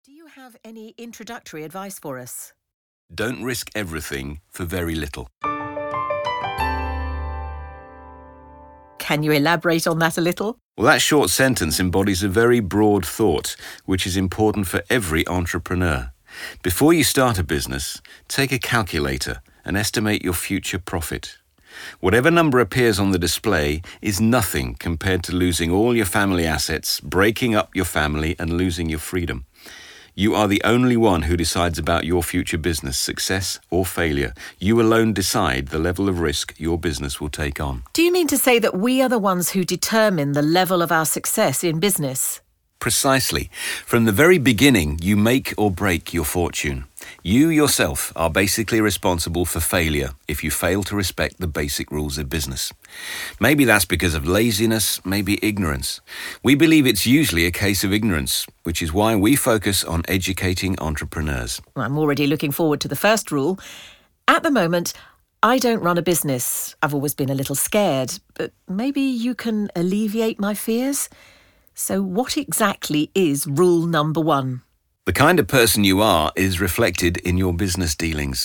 Do you have any introductory advice for us? Don't risk everything for very little. Can you elaborate on that a little? Well, that short sentence embodies a very broad thought, which is important for every entrepreneur. Before you start a business, take a calculator and estimate your future profit. Whatever number appears on the display is nothing compared to losing all your family assets, breaking up your family, and losing your freedom. You are the only one who decides about your future business, success or failure. You alone decide the level of risk your business will take on. Do you mean to say that we are the ones who determine the level of our success in business? Precisely. From the very beginning, you make or break your fortune. You yourself are basically responsible for failure if you fail to respect the basic rules of business. Maybe that's because of laziness, maybe ignorance. We believe it's usually a case of ignorance, which is why we focus on educating entrepreneurs. I'm already looking forward to the first rule. At the moment, I don't run a business. I've always been a little scared, but maybe you can alleviate my fears? So what exactly is rule number 1? The kind of person you are is reflected in your business dealings.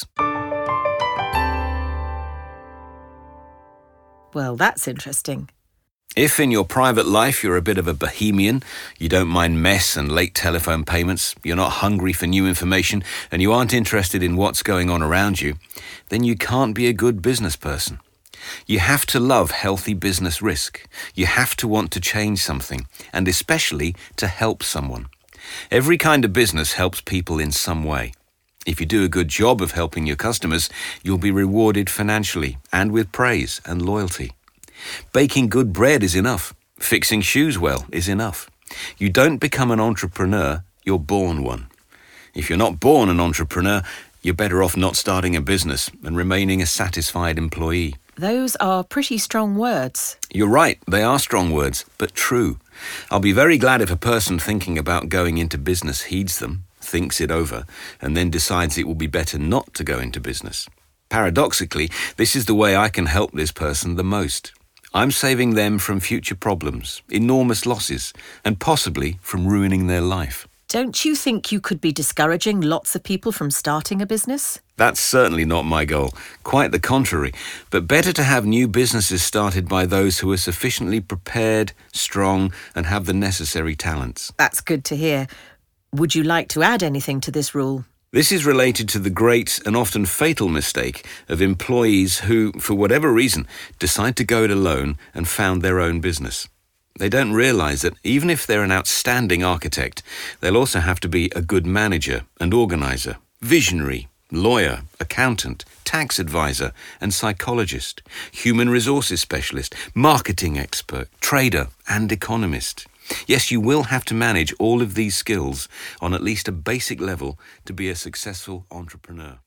Well, that's interesting. If in your private life you're a bit of a bohemian, you don't mind mess and late telephone payments, you're not hungry for new information, and you aren't interested in what's going on around you, then you can't be a good business person. You have to love healthy business risk. You have to want to change something, and especially to help someone. Every kind of business helps people in some way. If you do a good job of helping your customers, you'll be rewarded financially and with praise and loyalty. Baking good bread is enough. Fixing shoes well is enough. You don't become an entrepreneur, you're born one. If you're not born an entrepreneur, you're better off not starting a business and remaining a satisfied employee. Those are pretty strong words. You're right, they are strong words, but true. I'll be very glad if a person thinking about going into business heeds them, thinks it over, and then decides it will be better not to go into business. Paradoxically, this is the way I can help this person the most. I'm saving them from future problems, enormous losses, and possibly from ruining their life. Don't you think you could be discouraging lots of people from starting a business? That's certainly not my goal. Quite the contrary. But better to have new businesses started by those who are sufficiently prepared, strong, and have the necessary talents. That's good to hear. Would you like to add anything to this rule? This is related to the great and often fatal mistake of employees who, for whatever reason, decide to go it alone and found their own business. They don't realise that even if they're an outstanding architect, they'll also have to be a good manager and organiser, visionary, lawyer, accountant, tax advisor and psychologist, human resources specialist, marketing expert, trader and economist. Yes, you will have to manage all of these skills on at least a basic level to be a successful entrepreneur.